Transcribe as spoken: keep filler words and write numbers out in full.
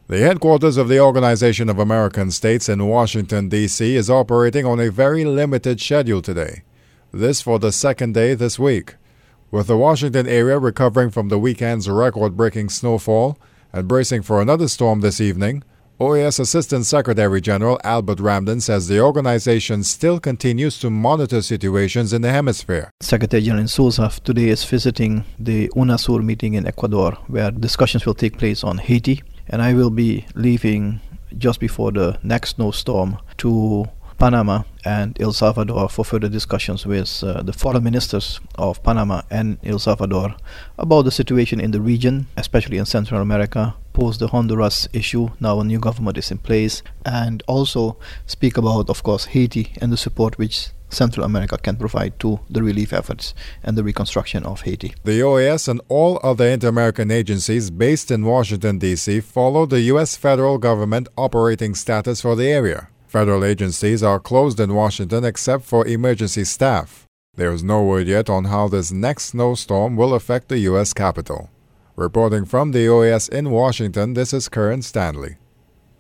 The headquarters of the Organization of American States in Washington, D C is operating on a very limited schedule today. This for the second day this week. With the Washington area recovering from the weekend's record-breaking snowfall and bracing for another storm this evening, O A S Assistant Secretary General Albert Ramden says the organization still continues to monitor situations in the hemisphere. Secretary General Souza today is visiting the UNASUR meeting in Ecuador, where discussions will take place on Haiti, and I will be leaving just before the next snowstorm to Panama and El Salvador for further discussions with uh, the foreign ministers of Panama and El Salvador about the situation in the region, especially in Central America, post the Honduras issue. Now a new government is in place, and also speak about, of course, Haiti and the support which Central America can provide to the relief efforts and the reconstruction of Haiti. The O A S and all other inter-American agencies based in Washington, D C follow the U S federal government operating status for the area. Federal agencies are closed in Washington except for emergency staff. There is no word yet on how this next snowstorm will affect the U S Capitol. Reporting from the O A S in Washington, this is Curran Stanley.